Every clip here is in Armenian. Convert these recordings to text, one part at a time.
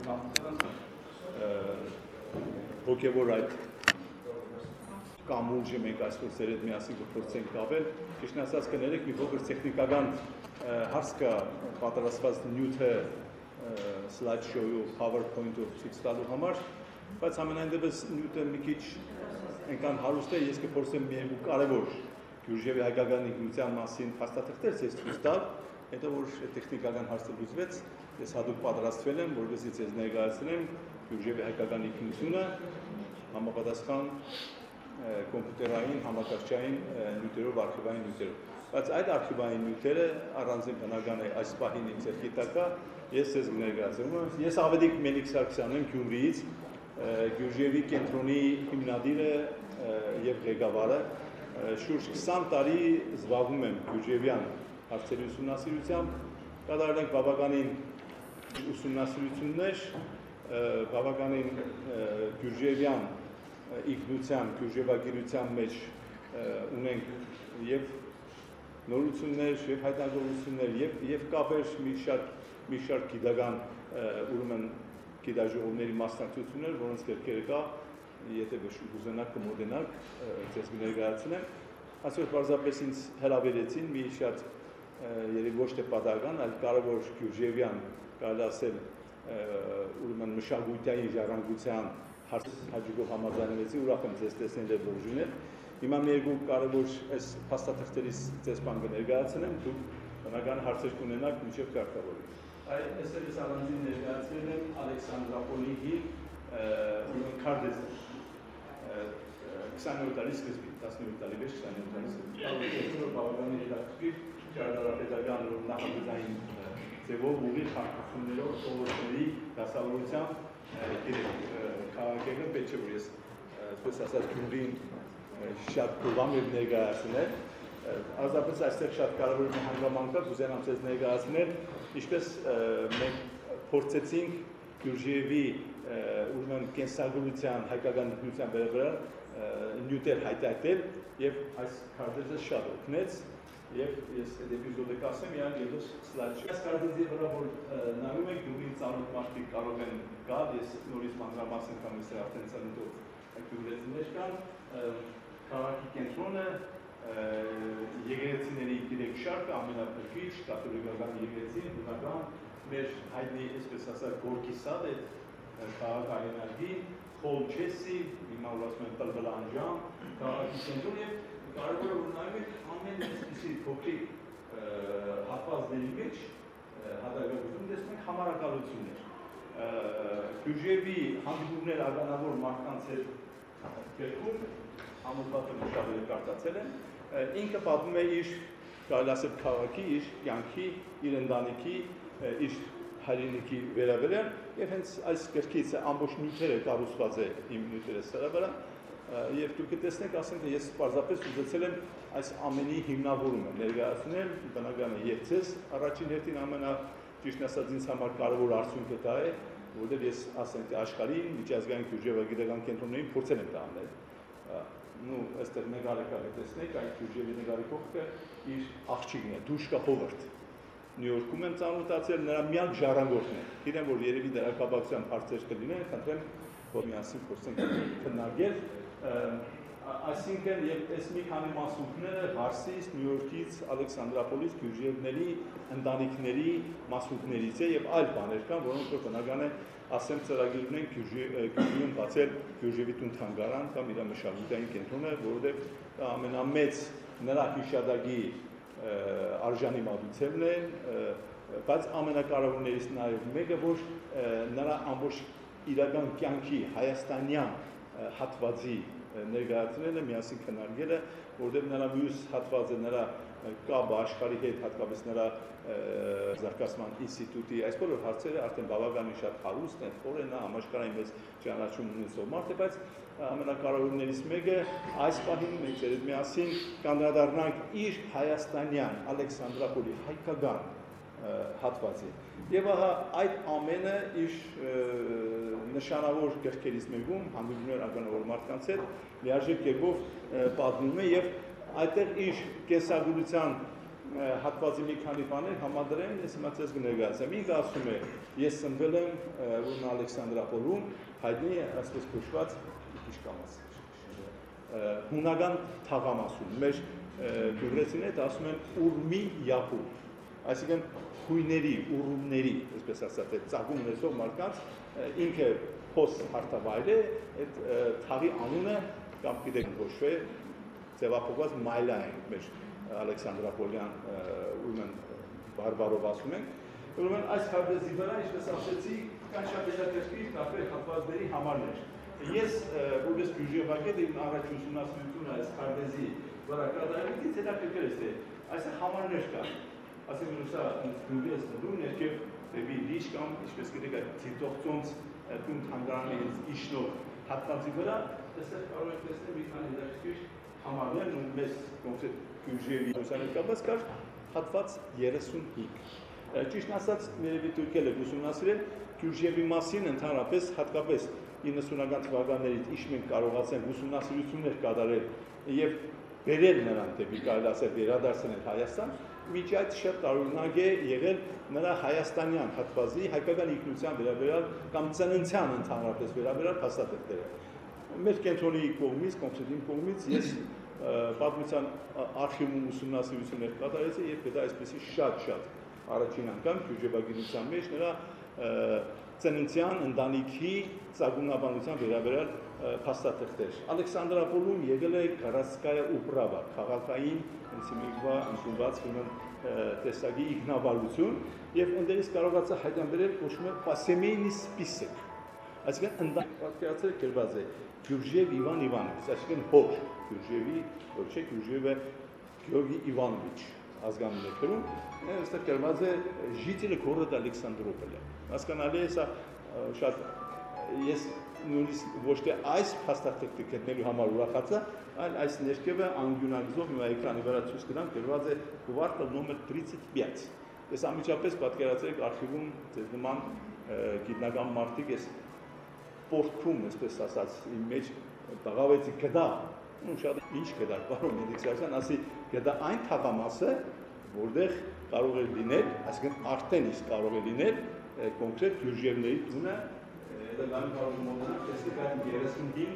հոգևոր այդ կամուրջը մենք այսպես ձերդ միասին կփորձենք կապել, ճիշտ ասած կներեք մի փոքր տեխնիկական հարց կա պատրաստված նյութը slide show-ով PowerPoint-ով ցույց տալու համար, բայց ամենայն դեպս նյութը մի քիչ այնքան հարուստ է, ես կփորձեմ մի երկու կարևոր Գյուրջևի հայկական ինքնության մասին փաստաթղթեր ցույց տալ, հետո որ տեխնիկական հարցը լուծվեց, ես հատուկ պատրաստվել եմ, որպեսզի ցեզ ներկայացնեմ Գյուրջևի հայկական ինքնությունը համապատասխան կոմպյուտերային, համակարգչային նյութերով, արխիվային նյութերով։ Բայց այդ արխիվային նյութերը առանձին բնական է այս պահին իմ ձեռքի տակ է, ես ցեզ ներկայացնում։ Ես Ավետիք Մելիք Սարգսյանն եմ Գյումրիից, Գյուրջևի կենտրոնի հիմնադիրը եւ ղեկավարը, շուրջ 20 տարի զբաղվում եմ Գյուրջևյան հարցերի ուսումնասիրությամբ, կատարել ենք բավականին ուսումնասիրություններ, բավականին Գյուրջևյան ինքնության, Գյուրջևագիտության մեջ ունենք եւ նորություններ, եւ հայտնագործություններ, եւ կապեր մի շարք գիտական ուրեմն գիտաժողովների մասնակցություններ, որոնց դեպքերը կա, եթե ուզենաք կմոտենաք, ձեզ կներկայացնեմ, այսօր պարզապես ինձ հրավիրեցին մի շատ երեք ոչ թե պատահական, այլ կարևոր Գյուրջևյան, կարելի ասել ուրեմն մշակութային ժառանգության հաջողով համաձայնվեցի, ուրախ եմ ձեզ տեսնել եւ ողջունել։ Հիմա մի երկու կարևոր այս փաստաթղթերից ձեզ բան կներկայացնեմ, դուք բնական հարցեր կունենաք մինչև կարգավորվի։ Այստեղ ես առանձին ներկայացրել եմ Ալեքսանդրապոլի ուրեմն քարտեզը 20-րդ դարի սկզբին, 17-րդ դարի վերջ 20-րդ դարի սկզբին։ Բավականին հետաքրքիր ճարտարապետական նախագծային ձևով ուղիղ հարկություններով սովորությունների դասավորությամբ քաղաքական պետք չէ որ ես այսպես ասած Գյումրին շատ կողամ եմ ներկայացնել, ազատապես այստեղ շատ կարևոր մի հանգամանք կա, կուզենամ ձեզ ներկայացնել, ինչպես մենք փորձեցինք Գյուրջևի ուրեմն կենսագրության, հայկական ինքնության վերաբերյալ նյութեր հայտարարել եւ այս քարտեզը շատ օգնեց եւ ես այդ էպիզոդը կասեմ իրան եւս սլայդ show։ Այս քարտեզի վրա որ նայում եք Գյումրին ծանոթ մարդիկ կարող են գալ, ես նորից մանրամասն կամ ես արդեն ծանոթ գյումրեցիներ կան, քաղաքի կենտրոնը եկեղեցիների գիտեք շարքը ամենափրկիչ կաթոլիկական եկեղեցին, բնական մեր հայտնի այսպես ասած Գորկի սադ այդ քաղաքահայնալի Խոլչեսի, հիմա ասում են Պլվլանջան, քաղաքի կենտրոն եւ կարևորը որ նայում եք ամեն այսպիսի փոքրիկ հատվածների մեջ հատակագործում տեսնում եք համարակալություններ։ Գյուրջևի հանդիպումներ ականավոր մարդկանց հետ գրքում ամուսնացել շատերը կարծացել են, ինքը պատմում է իր կարելի ասել քաղաքի, իր կյանքի, իր ընտանիքի, իր հայրենիքի վերաբերյալ եւ հենց այս գրքից ամբողջ նյութերը կառուցված է իմ նյութերը սրա վրա եւ դուք կտեսնեք, ասենք ես պարզապես ուզեցել եմ այս ամենի հիմնավորումը ներկայացնել, բնական է եւ ցես առաջին հերթին ամենա ճիշտ ասած ինձ համար կարևոր արդյունքը դա է, որովհետեւ ես ասենք աշխարհի միջազգային Գյուրջևագիտական կենտրոններին փորձել եմ դա անել։ Ну, այստեղ նկարը կարելի տեսնեք, այդ Գյուրջևի նկարի կողքը իր աղջիկն է, Դուշկա Հովարդ։ Նյու Յորքում եմ ծանոթացել, նրա միակ ժառանգորդն է։ Գիտեմ, որ երևի դրա կապակցությամբ հարցեր կլինեն, խնդրեմ, որ միասին փորձենք քննարկել։ Այսինքն, եւ այս մի քանի մասունքները Վարսից, Նյու Յորքից, Ալեքսանդրապոլից, Գյուրջևների ընտանիքների մասունքներից է եւ այլ բաներ կան, որոնք որ բնական է, ասեմ ծրագիր ունենք Գյուրջևում բացել Գյուրջևի տուն-թանգարան կամ իր մշակութային կենտրոնը, որովհետեւ ամենամեծ նրա հիշադակի արժանի մատուցելն է, բայց ամենակարևորներից նաև մեկը, որ նրա ամբողջ իրական կյանքի հայաստանյան հատվածի ներկայացնելը, միասին քննարկելը, որտեղ նրա մյուս հատվածը նրա կապը աշխարհի հետ, հատկապես նրա զարգացման ինստիտուտի, այս բոլոր հարցերը արդեն բավականին շատ հարուստ են, խորն է, համաշխարհային մեծ ճանաչում ունեցող մարդ է, բայց ամենակարևորներից մեկը այս պահին մենք ձեր հետ միասին կանդրադառնանք իր հայաստանյան Ալեքսանդրապոլի հայկական հատվածի։ Եվ ահա այդ ամենը իր նշանավոր գրքերից մեկում հանդիպումներ ականավոր մարդկանց հետ լիարժեք կերպով պատմում է եւ այդտեղ իր կենսագրության հատվածի մի քանի բաներ համադրեն, ես հիմա ձեզ կներկայացնեմ։ Ինքը ասում է, ես ծնվել եմ Ուրմն Ալեքսանդրապոլում, հայտնի է այսպես կոչված Իշկամաս։ Հունական թաղամասում, մեր գյումրեցիները ասում են Ուրմի Յապու, այսինքն հույների, ուրումների, այսպես ասած, այդ ծագում ունեցող մարդկանց ինքը փոս հարթավայր է, այդ թաղի անունը կամ գիտեք կոչվում է ձևափոխված Մայլա են մեր Ալեքսանդրապոլյան ուրեմն բարբարով ասում ենք, ուրեմն այս քարտեզի վրա, ինչպես ասեցի, կան շատ հետաքրքիր տարբեր հատվածների համարներ։ Ես որպես բյուջեվագետ իմ առաջ ուսումնասիրությունը այս քարտեզի վրա կատարելուց հետաքրքիր է, թե այսինքն համարներ կան։ Ասենք սա գյուղի ստում ներքև դեպի լիճ կամ ինչպես գիտեք ցիտողցոնց տուն թանգարանի իշնող հատվածի վրա այստեղ կարող եք տեսնել մի քանի հետաքրքիր համարներ ու մեծ կոնկրետ բյուջեի ուսանելիքաբաց կար հատված 35։ Ճիշտ ասած, երևի դուք եք ուսումնասիրել բյուջեի մասին ընդհանրապես հատկապես 90-ական թվականներից ինչ մենք կարողացանք ուսումնասիրություններ կատարել եւ բերել նրան դեպի կարելի ասել վերադարձնել Հայաստան, միջ այդ շատ տարօրինակ է եղել նրա հայաստանյան հատվածի հայկական ինքնության վերաբերյալ կամ ծննդյան ընդհանրապես վերաբերյալ փաստաթղթերը։ Մեր կենտրոնի կողմից, կոնկրետ կողմից ես պատմության արխիվում ուսումնասիրություններ կատարեցի եւ դա այսպեսի շատ առաջին անգամ բյուջեվագիտության մեջ նրա ծննդյան ընտանիքի ծագումնաբանության վերաբերյալ փաստաթղթեր։ Ալեքսանդրապոլում եղել է Գարացկայա ուպրավա, քաղաքային ինսիմիկվա ընդունված տեսակի ինքնավարություն եւ ընդերից կարողացա հայտնաբերել կոչվում է Պասեմեյնի սպիսակ։ Այսինքն ընտանիք պատկերացրել գրված է Գյուրջև Իվան Իվանովիչ, այսինքն հոր Գյուրջևի, ոչ չէ Գյուրջևը Գեորգի Իվանովիչ ազգանուններում, այստեղ գրված է Ժիտելը գորոդ Ալեքսանդրոպոլը։ Հասկանալի է սա շատ ես նույնիսկ ոչ թե այս փաստաթղթը գտնելու համար ուրախացա, այլ այս ներքևը անգյունագծով մի էկրանի վրա ցույց կտամ գրված է Կվարտալ նոմեր 35։ Ես անմիջապես պատկերացրեք արխիվում ձեր նման գիտնական մարդիկ ես պորտքում, այսպես ասած, իմ մեջ բաղավեցի գդա, ու շատ ինչ գդա, պարոն Մեդիքսյան, ասի գդա այն թաղամասը, որտեղ կարող է լինել, այսինքն արդեն իսկ կարող է լինել կոնկրետ բյուջեների տունը, դա լավ կարող մոդանալ, տեսեք այդ 35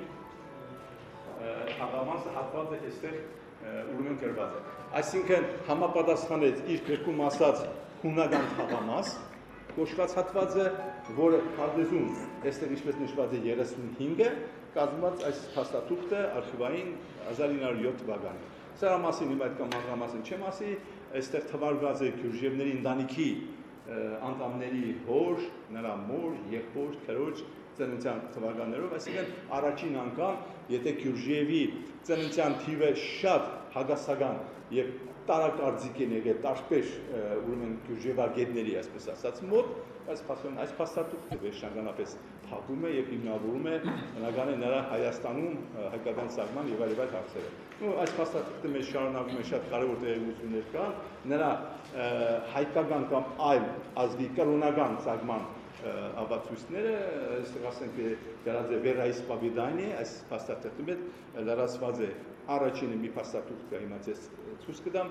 թաղամասը հատված է այստեղ ուրեմն գրված է։ Այսինքն համապատասխանեց իր գրքում ասած հունական թաղամաս, կոչված հատվածը, որը քարտեզում այստեղ ինչպես նշված է 35-ը, կազմված այս փաստաթուղթը արխիվային 1907 թվականին։ Սրա մասին իմ այդ մանրամասն չեմ ասի, այստեղ թվարկված է Գյուրջևների ընտանիքի անդամների հոր, նրա մոր, եղբոր, քրոջ ծննդյան թվականներով, այսինքն առաջին անգամ, եթե Գյուրջևի ծննդյան թիվը շատ հագասական եւ տարակարծիք են եղել տարբեր ուրեմն Գյուրջևագետների, այսպես ասած, մոտ, այս փաստաթուղթը վերջնականապես փակում է եւ հիմնավորում է բնականաբար նրա Հայաստանում հայկական սահման եւ այլ հարցերը։ Ու այս փաստաթուղթը մեջ շարունակում է շատ կարևոր տեղեկություններ կան, նրա հայկական կամ այլ ազգի կրոնական սահման ապացույցները, այստեղ ասենք գրած է Վերայիս Պավիդանի, այս փաստաթղթում լրացված է առաջինը մի փաստաթուղթ կա, հիմա ես ցույց կտամ,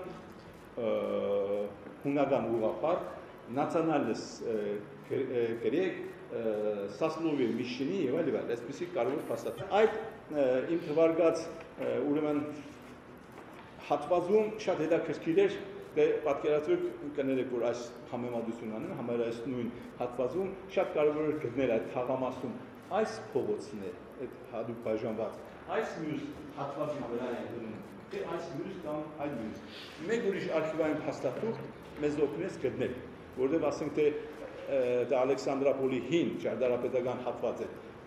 հունական ուղղափառ, նացիոնալիս գրեկ, սասլովի միշինի եւ այլ, այսպեսի կարևոր փաստաթուղթ։ Այդ իմ թվարկած ուրեմն հատվածում շատ հետաքրքիր էր, պատկերացրեք կներեք, որ այս համեմատությունն անեմ, համարյա այս նույն հատվածում շատ կարևոր է գտնել այդ թաղամասում այս փողոցն է, այդ հատուկ բաժանված, այս մյուս հատվածի վրա է դնում, թե այս մյուս կամ այլ մյուս։ Մեկ ուրիշ արխիվային փաստաթուղթ մեզ օգնեց գտնել, որտեղ ասենք թե դա Ալեքսանդրապոլի հին ճարտարապետական հատված է,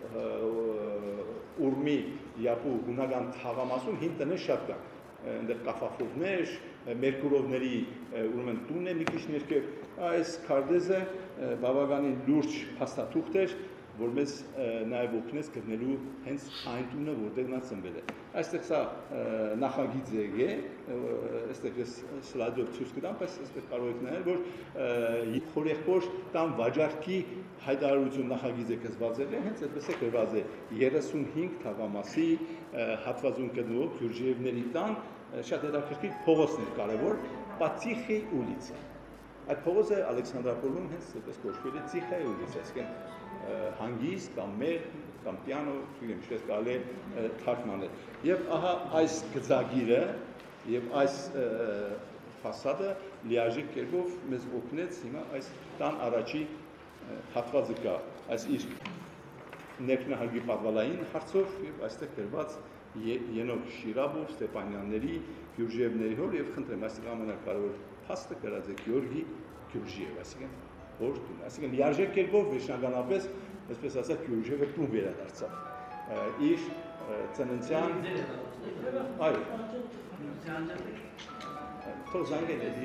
Ուրմի Յապու հունական թաղամասում հին տներ շատ կան, այնտեղ կաֆաֆովներ, մերկուրովների ուրեմն տունն է մի քիչ ներքև, այս քարտեզը բավականին լուրջ փաստաթուղթ էր, որ մեզ նաև օգնեց գտնելու հենց այն տունը, որտեղ նա ծնվել է։ Այստեղ սա նախագիծ է, այստեղ ես սլայդով ցույց կտամ, բայց այստեղ կարող եք նայել, որ խորեղբոր տան վաճառքի հայտարարություն նախագիծը կազմված է, հենց այդպես է գրված է 35 թաղամասի հատվածում գտնվող Գյուրջևների տան շատ հետաքրքիր փողոցներ կարևոր, Պատիխի ուլիցա։ Այդ փողոցը Ալեքսանդրապոլում հենց այդպես կոչվել է Տիխայի ուլիցա, այսինքն հանգիստ կամ մեր կամ պիանո, չգիտեմ, ինչպես կարելի է թարգմանել։ Եվ ահա այս գծագիրը եւ այս ֆասադը լիարժեք կերպով մեզ օգնեց հիմա այս տան առաջի հատվածը կա, այս իր ներքնահարգի պատվալային հարցով եւ այստեղ գրված Ենոք Շիրաբով, Ստեփանյանների, Գյուրջիևների հոր եւ խնդրեմ, այստեղ ամենակարևոր փաստը գրած է Գյորգի Գյուրջիև, այսինքն որ տուն, այսինքն լիարժեք կերպով վերջնականապես, այսպես ասած, Գյուրջիևը տուն վերադարձավ։ Իր ծննդյան այո թող զանգել էլի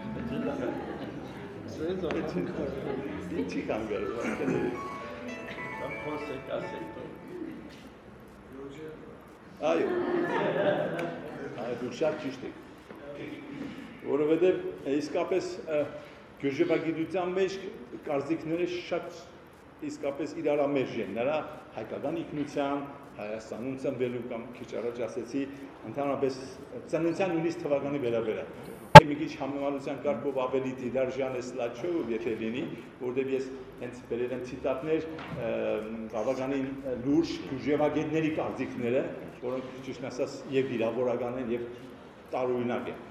ինչի կամ գարու կամ խոսեք ասեք այո դուք շատ ճիշտ եք որովհետև իսկապես գյուրջեվագիտության մեջ կարծիքները շատ իսկապես իրարամերժ են նրա հայկական ինքնության Հայաստանում ծնվելու կամ քիչ առաջ ասեցի ընդհանրապես ծննդյան նույնիսկ թվականի վերաբերյալ մի քիչ համեմատության կարգով ավելի դիդարժան է սլաչով եթե լինի որտեղ ես հենց բերել եմ ցիտատներ բավականին լուրջ գյուրջեվագետների կարծիքները որոնք ճիշտ ասած եւ վիրավորական են եւ տարօրինակ են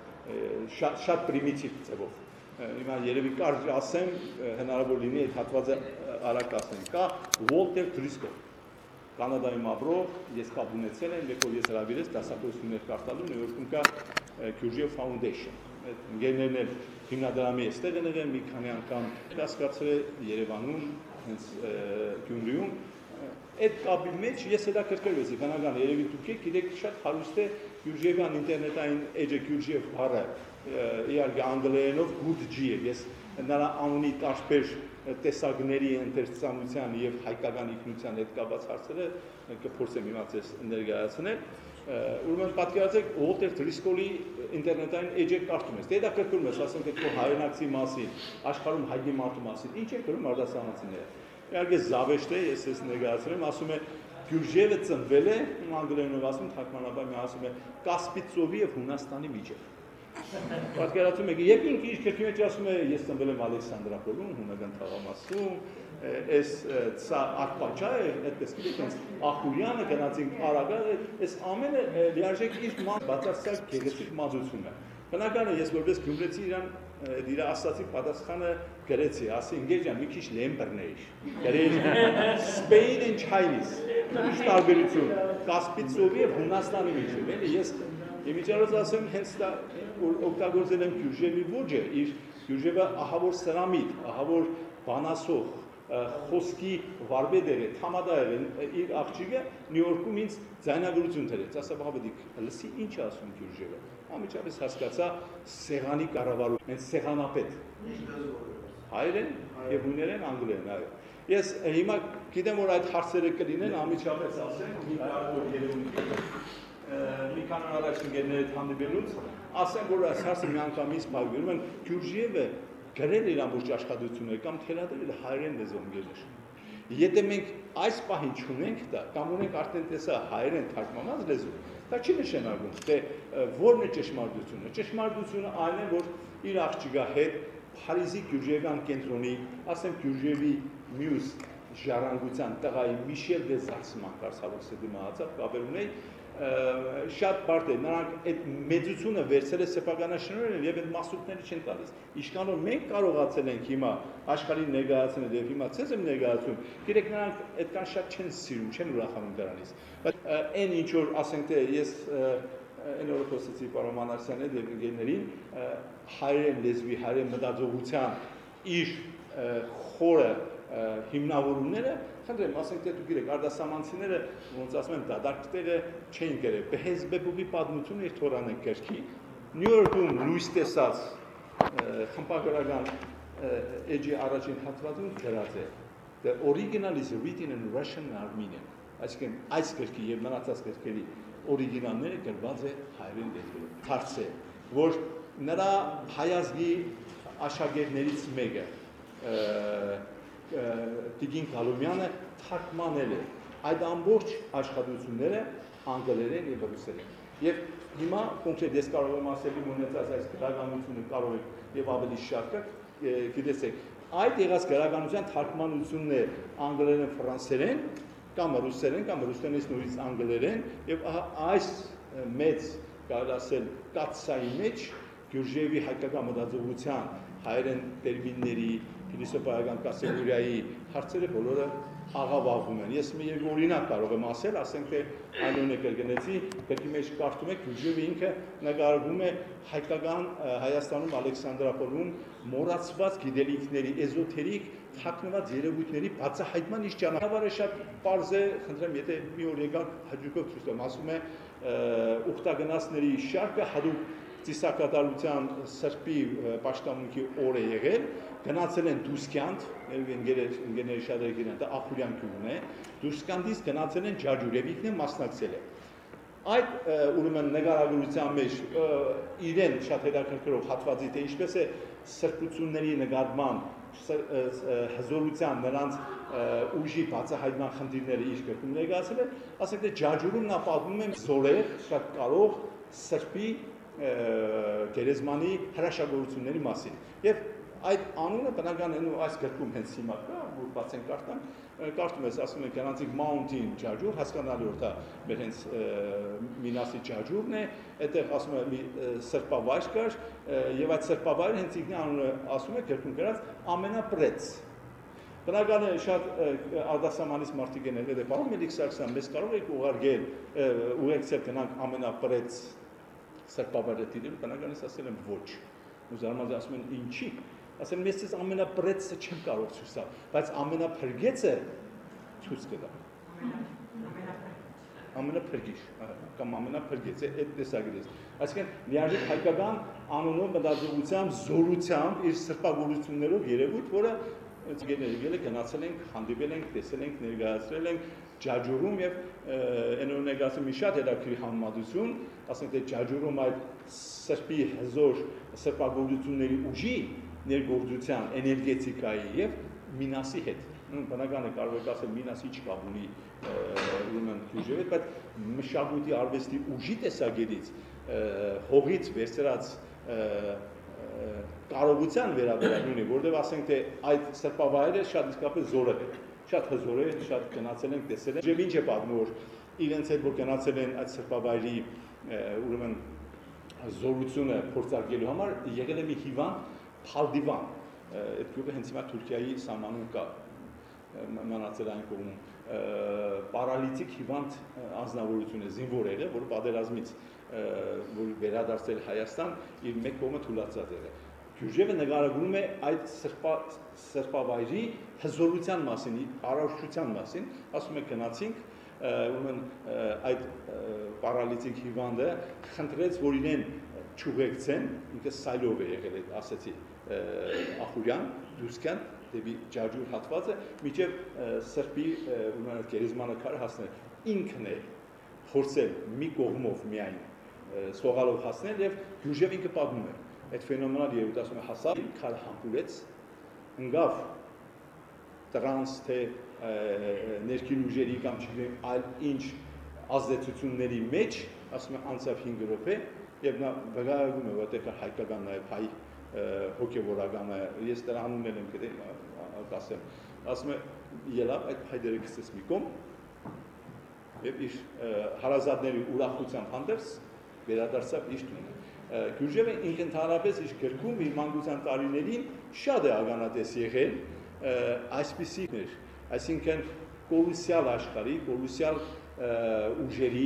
շատ պրիմիտիվ ձևով հիմա երևի կարճ ասեմ հնարավոր լինի այդ հատվածը արագ ասեմ կա Վոլտեր Դրիսկո Կանադայում ապրող ես կապ ունեցել եմ երբ որ ես հրավիրեց դասախոսություններ կարտալու Նյու Յորքում կա Gurdjieff Foundation այդ ընկերներն էլ հիմնադրամի էստեղ են եղել մի քանի անգամ հասկացել Երևանում հենց Գյումրիում այդ կապի մեջ ես հետաքրքրվեցի բնական երևի դուք եք գիտեք շատ հարուստ է Gurdjiefյան ինտերնետային էջը Gurdjieff բառը իհարկե անգլերենով Gurdjieff ես նրա անունի տարբեր տեսակների ընթերցանության եւ հայկական ինքնության հետ կապված հարցերը կփորձեմ հիմա ձեզ ներկայացնել ուրեմն պատկերացրեք Walter Driscoll-ի ինտերնետային էջը կարդում ես դա կրկնում ես ասենք այդ հայրենակցի մասին աշխարհում հայտնի մարդու մասին ինչ է գրում արտասահմանցիները իհարկե զավեշտ է ես ես ներկայացնում ասում է Գյուրջիևը ծնվել է անգլերենով ասում թարգմանաբար մի ասում է Կասպից ծովի եւ Հունաստանի միջև պատկերացնում եք եւ ինքը իր քրքի մեջ ասում է ես ծնվել եմ Ալեքսանդրապոլում հունական թաղամասում այս սա ակպաճա է այդպես գիտեք հենց Ախուրյանը գնացինք Արագա այս ամենը լիարժեք իր բացարձակ գեղեցիկ մազություն է բնական է ես որպես գյումրեցի իրան իր ասացի պատասխանը գրեցի ասի ինգեջան մի քիչ լեմբերներ գրել Spain and Chinese ինչ տարբերություն Կասպից ծովի եւ Հունաստանի միջև էլի ես Իմիջիալոց ասեմ հենց դա օգտագործել եմ Գյուրջիևի ոճը իր Գյուրջիևը ահավոր սրամիտ ահավոր բանասող խոսքի վարպետ է թամադա է իր աղջիկը Նյու Յորքում ինձ ձայնագրություն տվեց ասա բաղավեդիկ լսի ինչ ասում Գյուրջիևը ամիջապես հասկացա սեղանի կառավարում հենց սեղանապետ հայերեն եւ հուներեն անգլերեն այո ես հիմա գիտեմ որ այդ հարցերը կլինեն ամիջապես ասեմ մի կարևոր երևույթ մի քանի առաջ ընկերների հետ հանդիպելուց ասեմ որ այս հարցը միանգամից բաղվում են Գյուրջիևը գրել իր ամբողջ աշխատությունները կամ թելադրել հայերեն լեզվով ընկերներ եթե մենք այս պահին չունենք դա կամ ունենք արդեն տեսա հայերեն թարգմանած լեզու դա չի նշանակում թե որն է ճշմարտությունը այն է որ իր աղջիկա հետ Փարիզի Գյուրջիևյան կենտրոնի ասեմ Գյուրջիևի մյուս ժառանգության տղայի Միշել դե Զարսման կարծավոք սեդի մահացավ կապեր ունեի շատ բարդ է նրանք այդ մեծությունը վերցել է սեփականաշնորհել եւ այդ մասուկները չեն տալիս իշքանով մենք կարողացել ենք հիմա աշխարհին ներկայացնել եւ հիմա ցեզ եմ ներկայացում գիտեք նրանք այդքան շատ չեն սիրում չեն ուրախանում դրանից բայց այն ինչ որ ասենք թե ես այն օրը խոսեցի պարոն Մանարսյանի հետ եւ ընկերներին հայերեն լեզվի հայերեն մտածողության իր խորը հիմնավորումները խնդրեմ ասենք թե դուք գիտեք արտասահմանցիները ոնց ասում են դադարքները չէին գրել Բեհեզբեբուի պատմությունը իր թորանեն գրքի Նյու Յորքում լույս տեսած խմբագրական էջի առաջին հատվածում գրած է The original is written in Russian and Armenian այսինքն այս գրքի եւ մնացած գրքերի օրիգինալները գրված է հայերեն լեզվով հարց է որ նրա հայազգի աշակերտներից մեկը Տիգին Գալումյանը թարգմանել է այդ ամբողջ աշխատությունները անգլերեն եւ ռուսերեն Եվ հիմա կոնկրետ ես կարող եմ ասել իմ ունեցած այս գրականությունը կարող եք եւ ավելի շարքը գիտեցեք այդ եղած գրականության թարգմանությունն է անգլերեն ֆրանսերեն կամ ռուսերեն կամ ռուսերենից նորից անգլերեն եւ այս մեծ կարելի ասել կաթսայի մեջ Գյուրջիևի հայկական մտածողության հայերեն տերմինների փիլիսոփայական կատեգորիայի հարցերը բոլորը աղավաղում են։ Ես մի երկու օրինակ կարող եմ ասել, ասենք թե այնօրը կրկնեցի, գրքի մեջ կարդում եք Գյուրջիևը ինքը նկարագրում է հայկական Հայաստանում Ալեքսանդրապոլում մոռացված գիտելիքների էզոթերիկ թաքնված երևույթների բացահայտման իր ճանապարհը շատ պարզ է, խնդրեմ, եթե մի օր եկան հաջողով ցույց տամ, ասում է ուխտագնացների շարքը հadoop ծիսակատարության սրբի պաշտամունքի օր է եղել, գնացել են Դուսկյանդ, ընկերների շատերը գիտեն, դա Ախուրյան գյուղն է, Դուսկյանդից գնացել են Ջաջուր եւ ինքն է մասնակցել է։ Այդ ուրեմն նկարագրության մեջ իրեն շատ հետաքրքրող հատվածի թե ինչպես է սրբությունների նկատմամբ հզորության նրանց ուժի բացահայտման խնդիրները իր գրքում ներկայացել է, ասենք թե Ջաջուրում նա պատմում է զորեղ, շատ կարող սրբի գերեզմանի հրաշագործությունների մասին։ Եվ այդ անունը բնական է այս գրքում հենց հիմա կա, որ բաց են կարդում ես, ասում են գրանցիկ Mountain Ջաջուր, հասկանալի որ դա մեր հենց Մինասի Ջաջուրն է, այդտեղ ասում է մի սրբավայր կար, եւ այդ սրբավայրը հենց ինքն անունը ասում է գրքում գրած ամենապրեց։ Բնական է շատ արտասահմանից մարդիկ են ելել, պարոն Մելիք Սարգսյան, մեզ կարող եք ուղարկել, ուղեկցել գնանք ամենապրեց սրբավայրը դիտելու, բնական ես ասել եմ ոչ։ Ու զարմացած ասում են ինչի։ Ասեմ ես ցես ամենապրեցը չեմ կարող ցույց տալ, բայց ամենափրկեցը ցույց կտամ։ Ամենափրկիչ, կամ ամենափրկեցը այդ տեսակետից։ Այսինքն միաժամանակ հայկական անունով մտածողությամբ, զորությամբ իր սրբագործություններով երևույթ, որը եկել է գնացել ենք, հանդիպել ենք, տեսել ենք, ներկայացրել ենք Ջաջուրում եւ այնօր ներկայացում մի շատ հետաքրքիր համեմատություն, ասենք թե Ջաջուրում այդ սրբի հզոր սրբագործությունների ուժի ներգործության, էներգետիկայի եւ Մինասի հետ։ Բնական է կարող եք ասել Մինասի չկա ունի ուրեմն Գյուրջիևը, բայց մշակույթի արվեստի ուժի տեսակետից հողից վերցրած կարողության վերաբերյալ ունի, որտեղ ասենք թե այդ սրբավայրը շատ իսկապես զորեղ է, շատ հզոր է, շատ գնացել ենք, տեսել ենք։ Եվ ինչ է պատմում, որ իրենց հետ որ գնացել են այդ սրբավայրի ուրեմն զորությունը փորձարկելու համար եղել է մի հիվանդ Փալդիվան, այդ գյուղը հենց հիմա Թուրքիայի սահմանում կա, մնացել այն կողմում, պարալիտիկ հիվանդ անձնավորություն է, զինվոր եղել, որ պատերազմից որ վերադարձել Հայաստան, իր մեկ կողմը թուլացած եղել։ Գյուրջիևը նկարագրում է այդ սրբավայրի հզորության մասին, առողջության մասին, ասում է գնացինք, ուրեմն այդ պարալիտիկ հիվանդը խնդրեց, որ իրեն չուղեկցեն, ինքը սայլով է եղել, ասեցի Ախուրյան, Դուսկյան, դեպի Ջաջուր հատվածը, մինչև սրբի ուրեմն գերեզմանը քարը հասնել։ Ինքն է փորձել մի կողմով միայն սողալով հասնել եւ Գյուրջիևը ինքը պատմում է այդ ֆենոմենալ երևույթ, ասում է հասավ, քարը համբուրեց, ընկավ տրանս թե ներքին ուժերի կամ չգիտեմ այլ ինչ ազդեցությունների մեջ, ասում է անցավ 5 րոպե եւ նա վկայում է, որտեղ կա հայկական նաեւ հայ հոգեվորականը, ես դրա անուններ եմ ասեմ, ասում է ելավ այդ հայդերը գցեց մի կողմ եւ իր հարազատների ուրախությամբ հանդերձ վերադարձավ իր տունը։ Գյուրջիևը ինքնընդհանրապես իր գրքում իր մանկության տարիներին շատ է ականատես եղել այսպիսիներ, այսինքն կոլոսիալ աշխարհի, կոլոսիալ ուժերի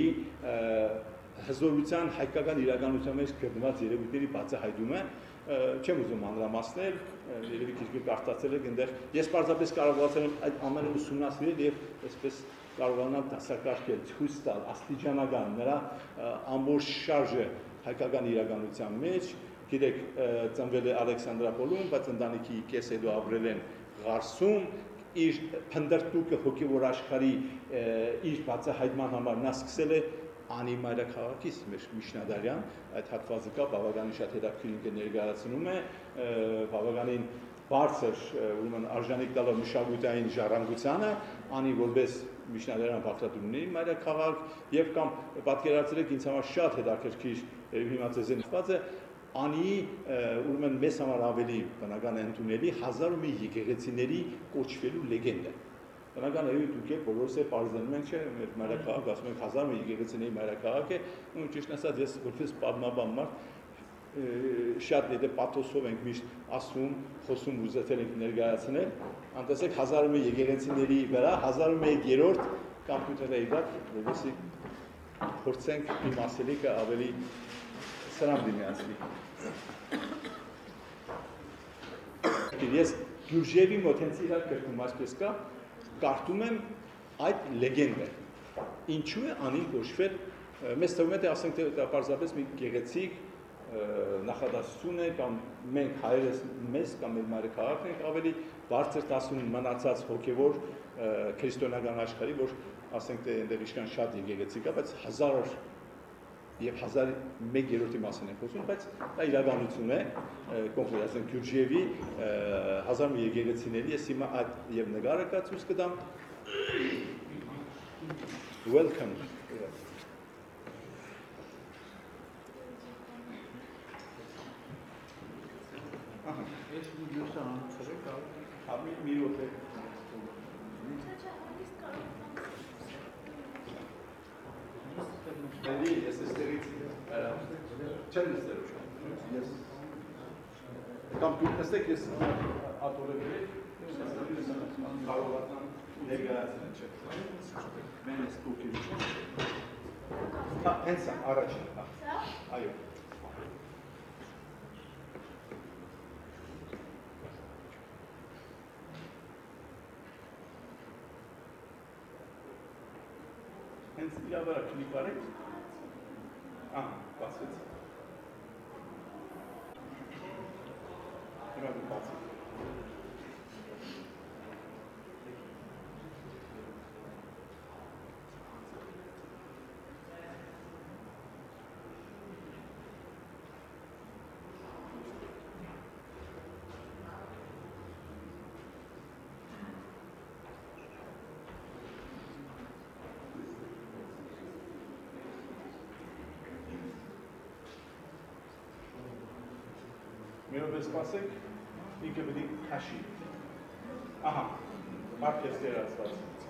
հզորության հայկական իրականության մեջ գտնված երևույթների բացահայտումը, չեմ ուզում մանրամասնել, երևի քիչ կարծացել եք այնտեղ, ես պարզապես կարողացել եմ այդ ամենը ուսումնասիրել եւ այսպես կարողանալ դասակարգել, ցույց տալ աստիճանական նրա ամբողջ շարժը հայկական իրականության մեջ, գիտեք, ծնվել է Ալեքսանդրապոլում, բայց ընտանիքի կես հետո ապրել են Ղարսում, իր փնդրտուկը հոգևոր աշխարհի իր բացահայտման համար նա սկսել է Անի մայրաքաղաքից մեր Միշնադարյան, այդ հատվածը կա, բավականին շատ հետաքրքիր ներկայացնում է, բավականին բարձր ուրեմն արժանիք տալով մշակութային ժառանգությանը, անի որպես միջնադարյան բաղադրումների մայրաքաղաք եւ կամ պատկերացրեք ինձ համար շատ հետաքրքիր հիմա ձեզ նշված է անի ուրեմն մեզ համար ավելի բնական է ընդունելի 1001 եկեղեցիների կոչվելու լեգենդը։ Բնական է դուք եք բոլորս է բարձրանում ենք չէ մեր մայրաքաղաք ասում ենք 1001 եկեղեցիների մայրաքաղաք է ու ճիշտ ասած ես որպես պատմաբան մարդ շատ եթե պաթոսով ենք միշտ ասում, խոսում ուզեցել ենք ներկայացնել, անտեսեք 1001 եկեղեցիների վրա 1001-րդ կամպյուտերի վրա, որովհետեւ փորձենք իմ ասելիքը ավելի սրամ դիմացնի։ Ես Գյուրջևի մոտ հենց իրար կրկնում այսպես կա, կարդում եմ այդ լեգենդը։ Ինչու է անին կոչվել, մեզ թվում է թե ասենք թե պարզապես մի գեղեցիկ նախադասություն է կամ մենք հայերս մեզ կամ մեր մայրաքաղաքն ենք ավելի բարձր տասում մնացած հոգևոր քրիստոնեական աշխարհի, որ ասենք թե այնտեղ իշքան շատ եկեղեցի կա, բայց 1000 եւ 1001-րդի մասին ենք խոսում, բայց դա իրականություն է, կոնկրետ ասենք Գյուրջևի 1000 եկեղեցիների, ես հիմա այդ եւ նկարը կա ցույց կտամ։ Welcome. Minute. Yes, yes. Computer yes, Hence, il y a la clip correct. Ah, pass it. Pass it. Մերոպես պասեք, ինքը բդի հաշի։ Ահա, մարդ ես տերացված։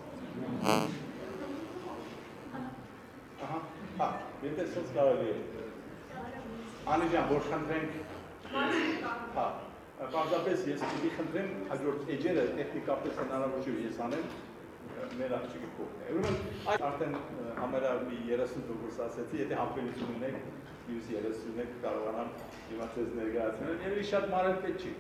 Ահա, հա, եթե սոց կարելի է։ Անի ջան, որ խնդրենք, հա, պարզապես ես պիտի խնդրեմ, հաջորդ էջերը տեխնիկապես հնարավոր չի ես անեմ, մեր աղջիկը կողն է։ Ուրեմն, այդ արդեն համարյալ մի 30% ասեցի, եթե համբերություն ունեք, մյուս 31 կարողանամ հիմա ձեզ ներկայացնել, երևի շատ մանր պետք չի։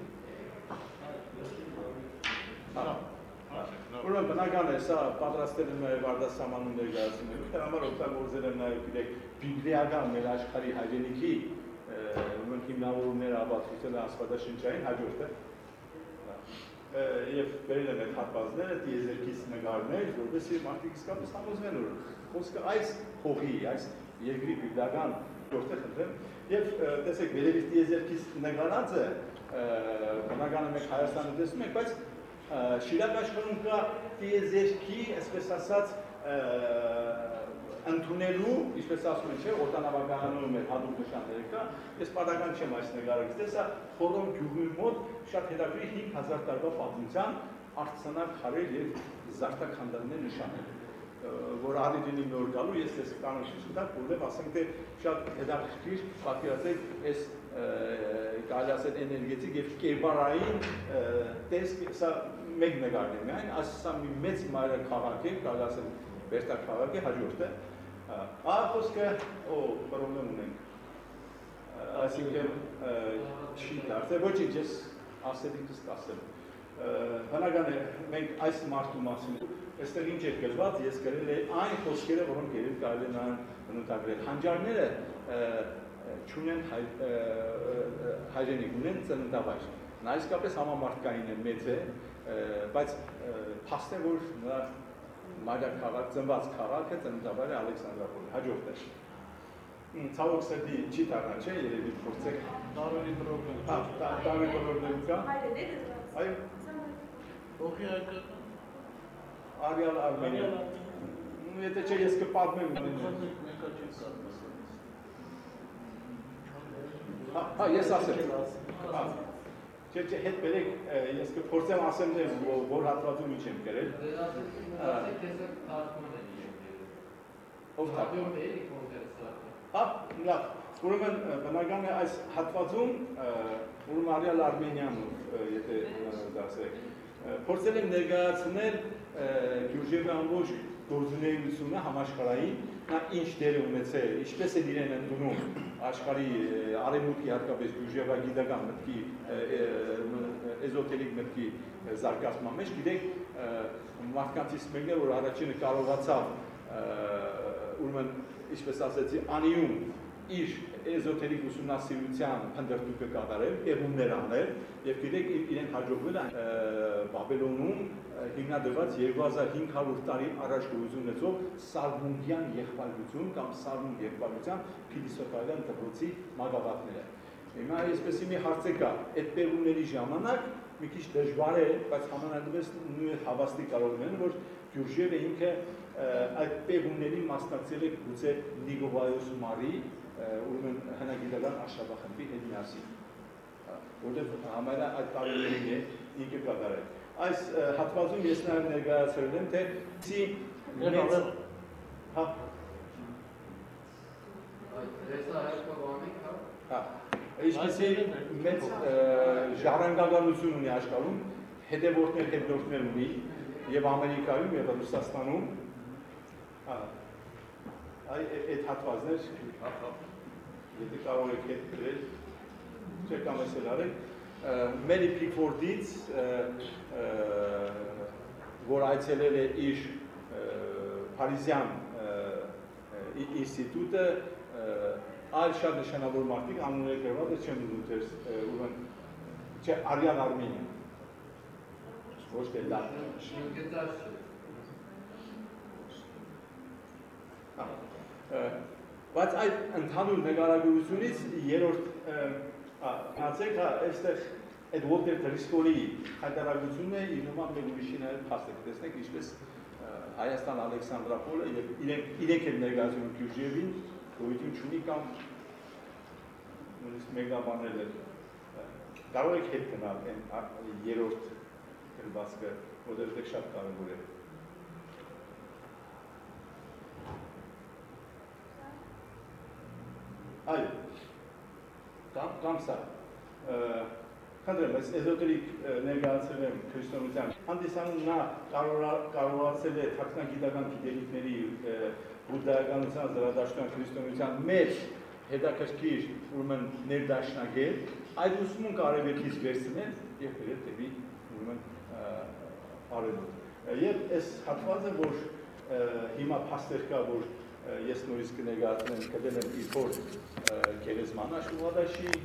Ուրեմն բնական է, սա պատրաստել եմ նաև արտասահմանում ներկայացնելու, դրա համար օգտագործել եմ նաև գիտեք բիբլիական մեր աշխարհի հայրենիքի ուրեմն հիմնավորումները ապացուցել աստվածաշնչային հաջորդը եւ բերել եմ այդ հատվածները, տիեզերքից նկարներ, որովհետեւ մարդիկ իսկապես համոզվեն, որ խոսքը այս հողի, այս երկրի բիբլիական գործը խնդրեմ եւ տեսեք վերևից տիեզերքից նկարածը բնական է մենք Հայաստանը տեսնում ենք, բայց Շիրակ աշխարհում կա տիեզերքի, այսպես ասած, ընդունելու, ինչպես ասում են, չէ, օտանավակայանում մեր հատուկ նշանները կա, ես պատական չեմ այս նկարը գտել, սա Խորոն գյուղի մոտ շատ հետաքրքիր 5000 տարվա պատմության արձանակ քարեր եւ զարդաքանդակներ նշաններ, որ արիդինի նոր գալու ես ես կանոնից դա որովհետեւ ասենք թե շատ հետաքրքիր պատկերացեք այս կարելի ասել էներգետիկ եւ կերպարային տեսք, սա մեկ նկարն է միայն, ասա մի մեծ մայրաքաղաք է, կարելի ասել վերջաքաղաք է, հաջորդը խոսքը, պրոբլեմ ունենք, այսինքն չի դարձել, ոչինչ ես ասելիքս կասեմ, բնական է, մենք այս մարդու մասին, այստեղ ինչ է գրված, ես գրել է այն խոսքերը, որոնք երևի կարելի է նրան բնութագրել, հանճարները չունեն հայրենիք, ունեն ծննդավայր, նա իսկապես համամարտկային է, մեծ է, բայց փաստ է, որ նրա մայրաքաղաք, ծնված քաղաքը ծննդավայրը Ալեքսանդրապոլի, հաջորդ է։ Ցավոք սրտի չի դառնա, չէ, երևի փորձեք։ Տարօրի պրոբլեմ։ Տարօրի պրոբլեմ կա։ Այո, Ողի հայկական։ Արիալ Արմենիա։ Եթե չէ ես կպատմեմ։ Մեկա չի կարող։ Հա, ես ասեմ։ Չէ, հետ բերեք, ես կփորձեմ ասեմ որ հատվածում ինչ եմ գրել։ Ով թարգման է։ Հա, լավ։ Ուրեմն բնական է այս հատվածում ուրեմն Արիալ Արմենյանով, եթե դասեք, փորձել եմ ներկայացնել Գյուրջևի ամբողջ գործունեությունը համաշխարհային, նա ինչ դեր ունեցել, ինչպես է իրեն ընդունում աշխարհի արևմուտքի հատկապես Գյուրջևագիտական մտքի էզոտերիկ մտքի զարգացման մեջ, գիտեք, մարդկանցից մեկն է, որ առաջինը կարողացավ ուրեմն, ինչպես ասեցի, անիում իր էզոտերիկ ուսումնասիրության փնտրտուքը կատարել, պեղումներ անել, եւ գիտեք իրենք հաջողվել են Բաբելոնում հիմնադրված 2500 տարի առաջ գոյություն ունեցող Սալմունգյան եղբայրություն կամ Սալմունգ եղբայրության փիլիսոփայական դպրոցի մագաղաթները։ Հիմա այսպեսի մի հարց կա, այդ պեղումների ժամանակ մի քիչ դժվար է, բայց համանadrպես նույն հավաստի կարող են, որ Գյուրջևը ինքը այդ պեղումների մասնակցել է գուցե Նիկովայոս Մարի ուրեմն հնագիտական աշխատախմբի հետ միասին, որտեղ համարյա այդ տարիներին է ինքը կատարել։ Այս հատվածում ես նաև ներկայացրել եմ, թե ինչպեսի մեծ ժառանգականություն ունի աշխարհում, հետևորդներ ունի եւ Ամերիկայում եւ Ռուսաստանում։ Այդ հատվածներ եթե կարող եք հետ գրել, չէ կամ ես էլ արեք, Մերի Փիկֆորդից, որ այցելել է իր Փարիզյան ինստիտուտը, այլ շատ նշանավոր մարդիկ անունները գրված է չեմ ուզում ձեր ուրեմն չէ Արիալ Արմենիա ոչ թե դա բայց այդ ընդհանուր նկարագրությունից երրորդ հացեք այստեղ այդ Ուոլտեր Թրիսկոլի հայտարարությունն է իր նման մեկ ուրիշի նաև փաստեք տեսնեք ինչպես Հայաստան Ալեքսանդրապոլը եւ իրենք էլ ներկայացնում Գյուրջևին գոյություն չունի կամ նույնիսկ մեգաբանել է կարող եք հետ գնալ այն երրորդ գրվածքը որովհետեւ շատ կարևոր է այո կամ սա Խնդրեմ, ես էզոտերիկ ներկայացրել եմ քրիստոնեության հանդիսանում նա կարողացել է թաքնագիտական գիտելիքների բուդդայականության, զրադաշտության, քրիստոնեության մեջ հետաքրքիր ուրեմն ներդաշնակել, այդ ուսումունքը արևելքից վերցնել եւ բերել դեպի ուրեմն արևմուտք։ Եվ այս հատվածը, որ հիմա փաստեր կա, որ ես նորից կներկայացնեմ կդեմ իր փոր գերեզման Աշուղադաշի